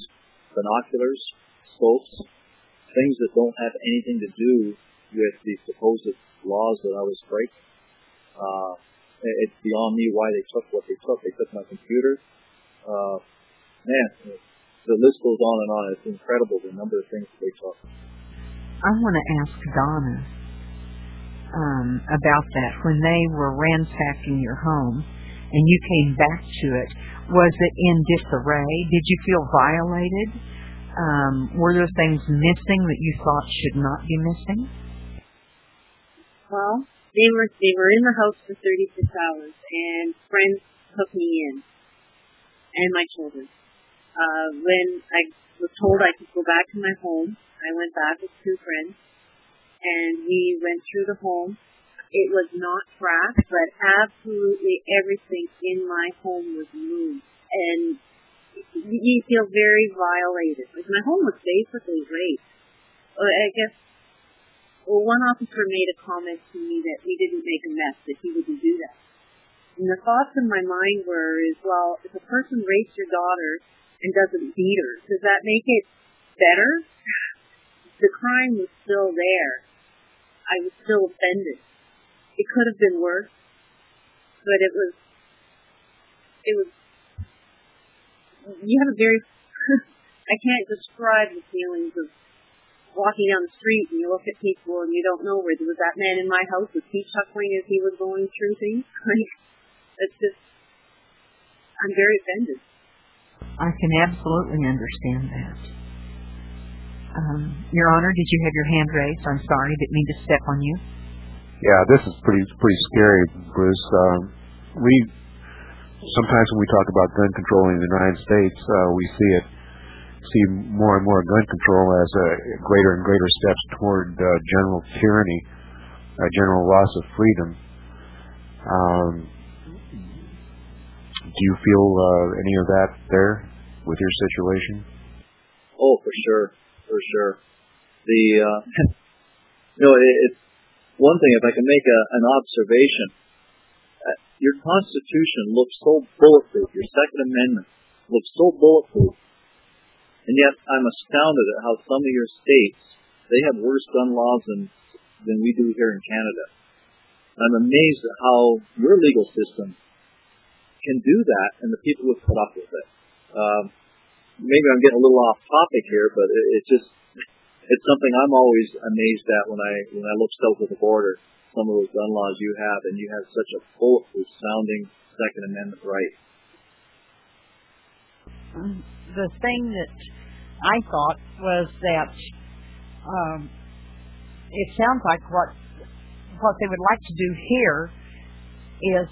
binoculars, scopes, things that don't have anything to do with the supposed laws that I was breaking. Uh, it's beyond me why they took what they took. They took my computer. Uh, man, the list goes on and on. It's incredible the number of things that they took. I want to ask Donna um, about that. When they were ransacking your home and you came back to it, was it in disarray? Did you feel violated? Um, were there things missing that you thought should not be missing? Well, they were they were in the house for thirty-six hours, and friends took me in, and my children. Uh, when I was told I could go back to my home, I went back with two friends, and we went through the home. It was not trashed, but absolutely everything in my home was moved, and you feel very violated. Like, my home was basically raped. I guess well, one officer made a comment to me that we didn't make a mess, that he wouldn't do that. And the thoughts in my mind were, is, well, if a person rapes your daughter and doesn't beat her, does that make it better? The crime was still there. I was still offended. It could have been worse, but it was, it was, you have a very, I can't describe the feelings of walking down the street and you look at people and you don't know where, was that man in my house, was he chuckling as he was going through things? Like, it's just, I'm very offended. I can absolutely understand that. Um, Your Honor, did you have your hand raised? I'm sorry, didn't mean to step on you. Yeah, this is pretty pretty scary, Bruce. Um, we sometimes when we talk about gun control in the United States, uh, we see it see more and more gun control as a greater and greater steps toward uh, general tyranny, uh, general loss of freedom. Um, do you feel uh, any of that there with your situation? Oh, for sure, for sure. The uh, you know, it, it's one thing. If I can make a, an observation, uh, your Constitution looks so bulletproof. Your Second Amendment looks so bulletproof. And yet, I'm astounded at how some of your states, they have worse gun laws than than we do here in Canada. I'm amazed at how your legal system can do that, and the people would put up with it. Um, maybe I'm getting a little off topic here, but it, it's just it's something I'm always amazed at when I when I look south of the border. Some of those gun laws you have, and you have such a bulletproof sounding Second Amendment right. The thing that I thought was that um, it sounds like what what they would like to do here is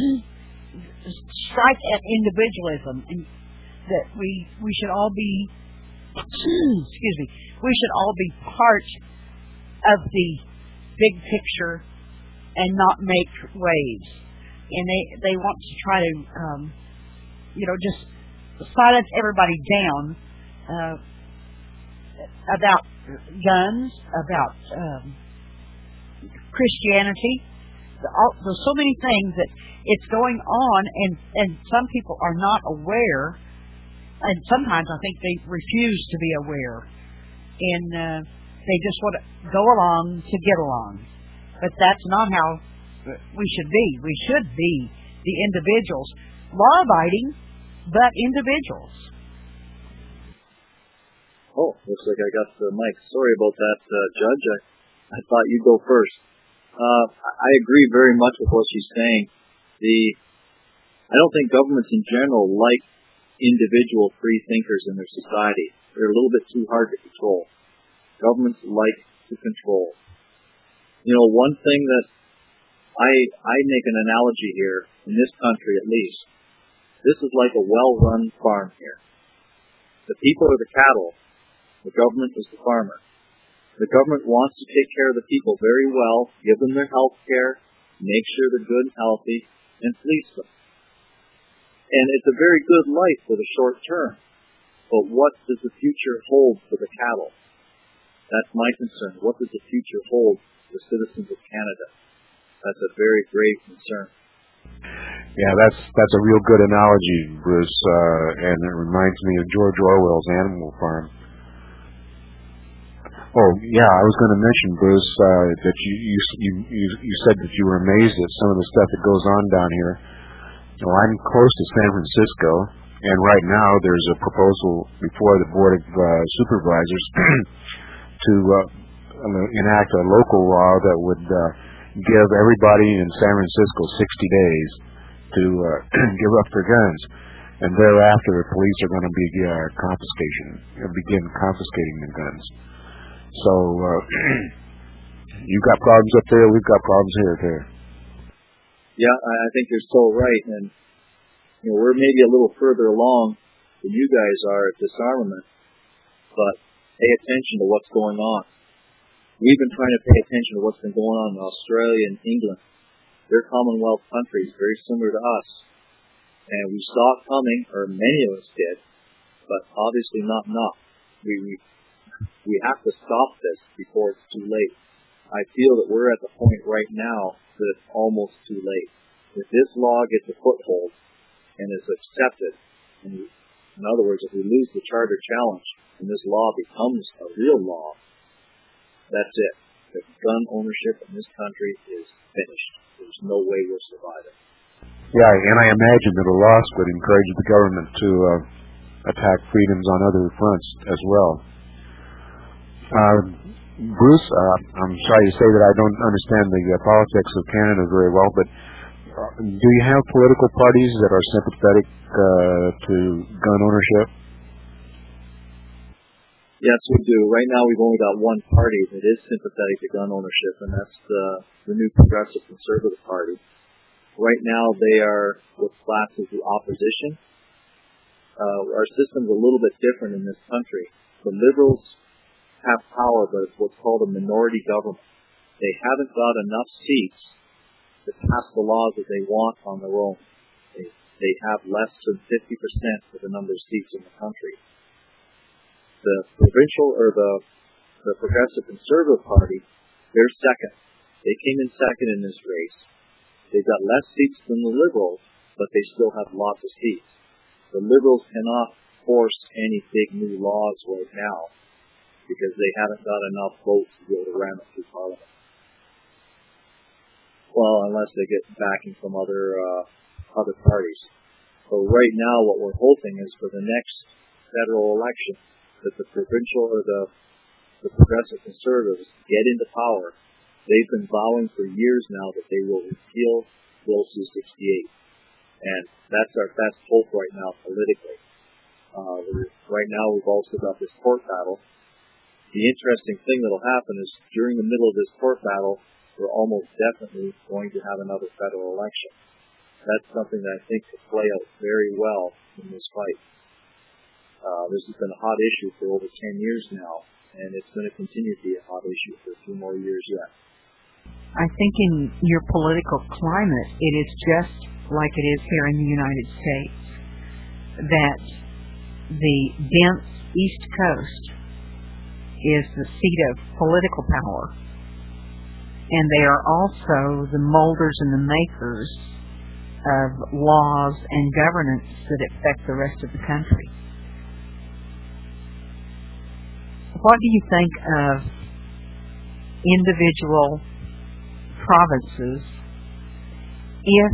strike at individualism, and that we we should all be excuse me we should all be part of the big picture and not make waves. And they they want to try to um, you know just silence everybody down uh, about guns, about um, Christianity. All, there's so many things that it's going on, and, and some people are not aware, and sometimes I think they refuse to be aware, and uh, they just want to go along to get along. But that's not how we should be. We should be the individuals, law-abiding, but individuals. Oh, looks like I got the mic. Sorry about that, uh, Judge. I, I thought you'd go first. Uh, I agree very much with what she's saying. The I don't think governments in general like individual free thinkers in their society. They're a little bit too hard to control. Governments like to control. You know, one thing that I I make an analogy here, in this country at least, this is like a well-run farm here. The people are the cattle. The government is the farmer. The government wants to take care of the people very well, give them their health care, make sure they're good and healthy, and fleece them. And it's a very good life for the short term. But what does the future hold for the cattle? That's my concern. What does the future hold for citizens of Canada? That's a very grave concern. Yeah, that's that's a real good analogy, Bruce, uh, and it reminds me of George Orwell's Animal Farm. Oh, yeah, I was going to mention, Bruce, uh, that you, you you you said that you were amazed at some of the stuff that goes on down here. Well, I'm close to San Francisco, and right now there's a proposal before the Board of uh, Supervisors to uh, enact a local law that would uh, give everybody in San Francisco sixty days to uh, give up their guns, and thereafter the police are going to be uh, confiscation, begin confiscating the guns. So uh, you've got problems up there, we've got problems here too. Yeah, I think you're so right, and you know we're maybe a little further along than you guys are at disarmament, but pay attention to what's going on. We've been trying to pay attention to what's been going on in Australia and England. They're Commonwealth countries, very similar to us. And we saw it coming, or many of us did, but obviously not enough. We, we, we have to stop this before it's too late. I feel that we're at the point right now that it's almost too late. If this law gets a foothold and is accepted, and we, in other words, if we lose the Charter Challenge and this law becomes a real law, that's it. The gun ownership in this country is finished. There's no way we'll survive it. Yeah, and I imagine that a loss would encourage the government to uh, attack freedoms on other fronts as well. Uh, Bruce, uh, I'm sorry to say that I don't understand the uh, politics of Canada very well, but uh, do you have political parties that are sympathetic uh, to gun ownership? Yes, we do. Right now we've only got one party that is sympathetic to gun ownership, and that's the, the New Progressive Conservative Party. Right now they are what's classed as the opposition. Uh, our system's a little bit different in this country. The Liberals have power, but it's what's called a minority government. They haven't got enough seats to pass the laws that they want on their own. They, they have less than fifty percent of the number of seats in the country. The provincial or the the Progressive Conservative Party, they're second. They came in second in this race. They've got less seats than the Liberals, but they still have lots of seats. The Liberals cannot force any big new laws right now because they haven't got enough votes to be able to ram it through Parliament. Well, unless they get backing from other uh, other parties. So right now what we're hoping is for the next federal election that the provincial or the, the Progressive Conservatives get into power. They've been vowing for years now that they will repeal Bill C sixty-eight. And that's our best hope right now politically. Uh, right now we've also got this court battle. The interesting thing that will happen is during the middle of this court battle, we're almost definitely going to have another federal election. That's something that I think could play out very well in this fight. Uh, this has been a hot issue for over ten years now, and it's going to continue to be a hot issue for a few more years yet. I think in your political climate, it is just like it is here in the United States, that the dense East Coast is the seat of political power, and they are also the molders and the makers of laws and governance that affect the rest of the country. What do you think of individual provinces if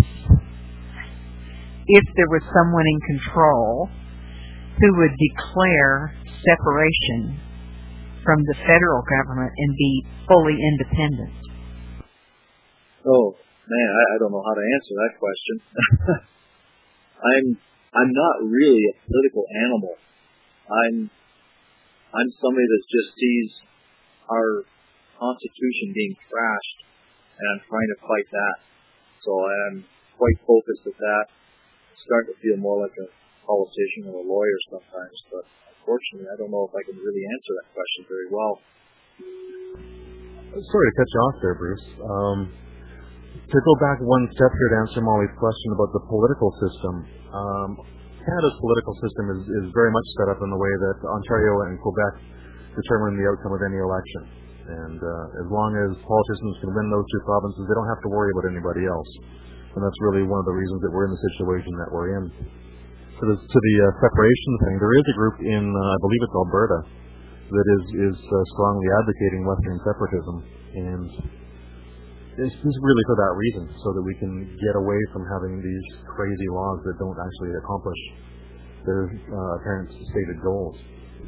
if there was someone in control who would declare separation from the federal government and be fully independent? Oh, man, I, I don't know how to answer that question. I'm I'm not really a political animal. I'm I'm somebody that just sees our Constitution being trashed, and I'm trying to fight that. So I'm quite focused at that. I'm starting to feel more like a politician or a lawyer sometimes, but unfortunately I don't know if I can really answer that question very well. Sorry to cut you off there, Bruce. Um, to go back one step here to answer Molly's question about the political system, um, Canada's political system is, is very much set up in the way that Ontario and Quebec determine the outcome of any election. And uh, as long as politicians can win those two provinces, they don't have to worry about anybody else. And that's really one of the reasons that we're in the situation that we're in. To the, to the uh, separation thing, there is a group in, uh, I believe it's Alberta, that is, is uh, strongly advocating Western separatism. And it's just really for that reason, so that we can get away from having these crazy laws that don't actually accomplish their uh, apparent stated goals.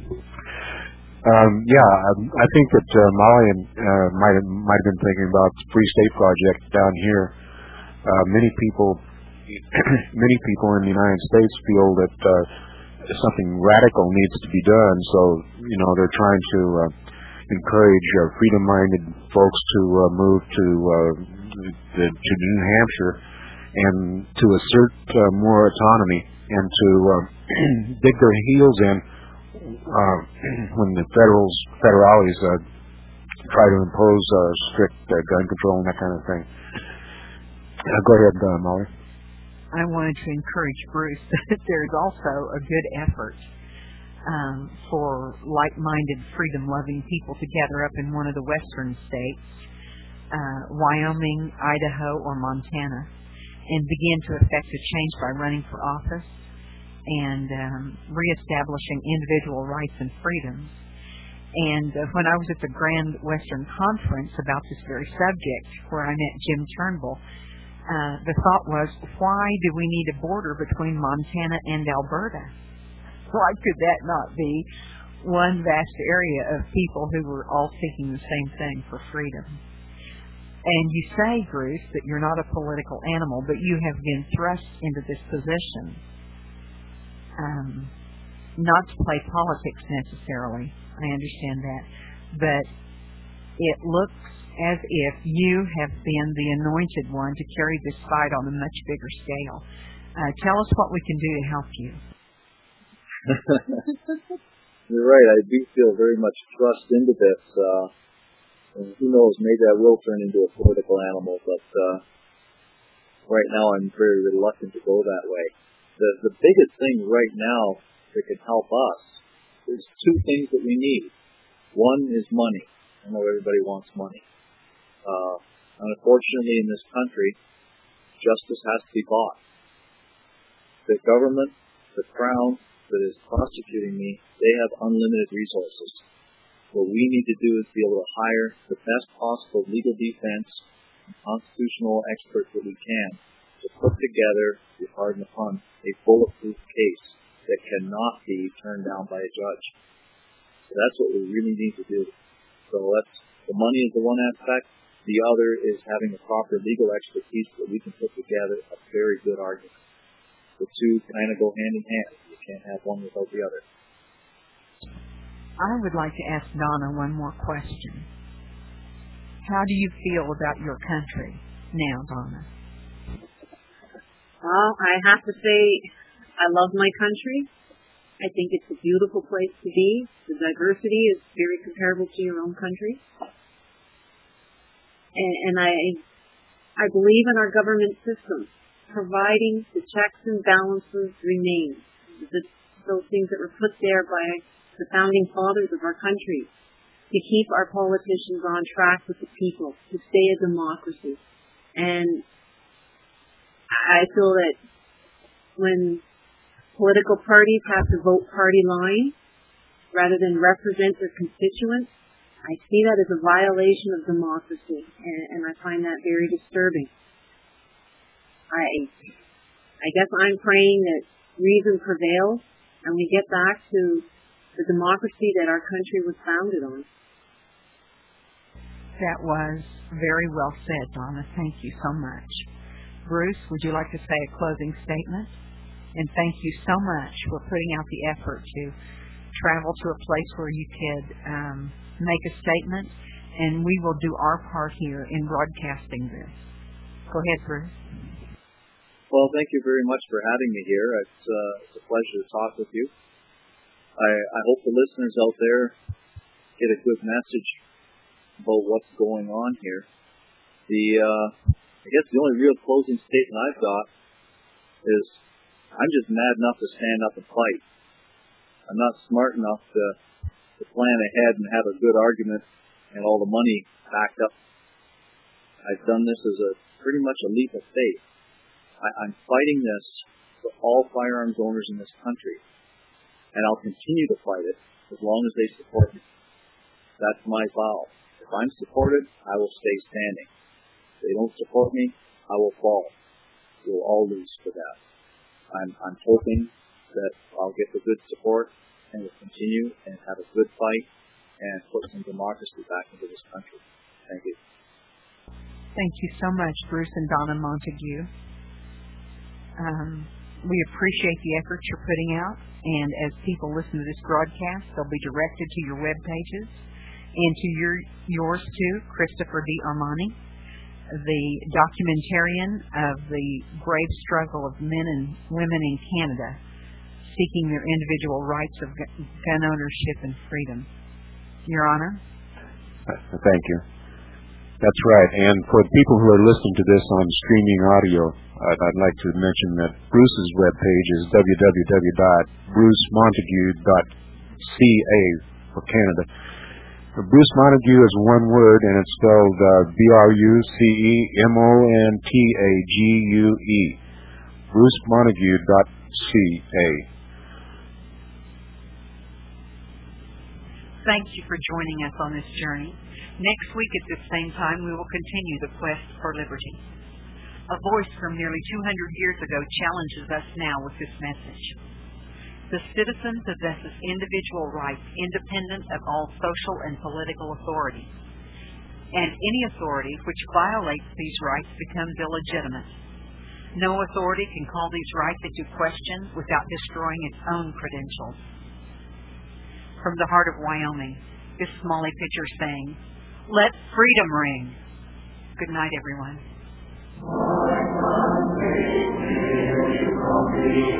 Um, yeah, I think that uh, Molly uh, might have, might have been thinking about the Free State Project down here. Uh, many people, many people in the United States feel that uh, something radical needs to be done. So, you know, they're trying to uh, encourage uh, freedom-minded folks to uh, move to uh, the, to New Hampshire and to assert uh, more autonomy and to uh, dig their heels in uh, when the federals, federales uh, try to impose uh, strict uh, gun control and that kind of thing. Uh, go ahead, uh, Molly. I wanted to encourage Bruce that there's also a good effort um, for like-minded, freedom-loving people to gather up in one of the western states, uh, Wyoming, Idaho, or Montana, and begin to effect a change by running for office and um, reestablishing individual rights and freedoms. And uh, when I was at the Grand Western Conference about this very subject, where I met Jim Turnbull, uh, the thought was, why do we need a border between Montana and Alberta? Why could that not be one vast area of people who were all seeking the same thing for freedom? And you say, Bruce, that you're not a political animal, but you have been thrust into this position, um, not to play politics necessarily. I understand that. But it looks as if you have been the anointed one to carry this fight on a much bigger scale. Uh, tell us what we can do to help you. You're right. I do feel very much thrust into this. Uh, and who knows, maybe I will turn into a political animal, but uh, right now I'm very reluctant to go that way. The, the biggest thing right now that can help us, there's two things that we need. One is money. I know everybody wants money. Uh, unfortunately, in this country, justice has to be bought. The government, the Crown, that is prosecuting me, they have unlimited resources. What we need to do is be able to hire the best possible legal defense and constitutional experts that we can to put together, to pardon the pun, a bulletproof case that cannot be turned down by a judge. So that's what we really need to do. So that's, the money is the one aspect. The other is having the proper legal expertise that we can put together a very good argument. The two kind of go hand in hand. You can't have one without the other. I would like to ask Donna one more question. How do you feel about your country now, Donna? Well, I have to say I love my country. I think it's a beautiful place to be. The diversity is very comparable to your own country. And, and I, I believe in our government system, providing the checks and balances remain. The, those things that were put there by the founding fathers of our country to keep our politicians on track with the people, to stay a democracy. And I feel that when political parties have to vote party line rather than represent their constituents, I see that as a violation of democracy, and, and I find that very disturbing. I, I guess I'm praying that reason prevails and we get back to the democracy that our country was founded on. That was very well said, Donna. Thank you so much. Bruce, would you like to say a closing statement? And thank you so much for putting out the effort to travel to a place where you could um, make a statement, and we will do our part here in broadcasting this. Go ahead, Bruce. Well, thank you very much for having me here. It's, uh, it's a pleasure to talk with you. I, I hope the listeners out there get a good message about what's going on here. The uh, I guess the only real closing statement I've got is I'm just mad enough to stand up and fight. I'm not smart enough to, to plan ahead and have a good argument and all the money backed up. I've done this as a pretty much a leap of faith. I, I'm fighting this for all firearms owners in this country, and I'll continue to fight it as long as they support me. That's my vow. If I'm supported, I will stay standing. If they don't support me, I will fall. We'll all lose for that. I'm, I'm hoping that I'll get the good support and will continue and have a good fight and put some democracy back into this country. Thank you. Thank you so much, Bruce and Donna Montague. Um, we appreciate the efforts you're putting out, and as people listen to this broadcast, they'll be directed to your web pages and to your yours too, Christopher D. Armani, the documentarian of the brave struggle of men and women in Canada seeking their individual rights of gun ownership and freedom. Your Honor? Thank you. That's right. And for people who are listening to this on streaming audio, I'd, I'd like to mention that Bruce's webpage is w w w dot bruce montague dot c a for Canada. Bruce Montague is one word, and it's spelled uh, B R U C E M O N T A G U E. bruce montague dot c a. Thank you for joining us on this journey. Next week at this same time, we will continue the quest for liberty. A voice from nearly two hundred years ago challenges us now with this message. The citizen possesses individual rights independent of all social and political authority. And any authority which violates these rights becomes illegitimate. No authority can call these rights into question without destroying its own credentials. From the heart of Wyoming, this Smalley Pitcher saying, "Let freedom ring." Good night, everyone.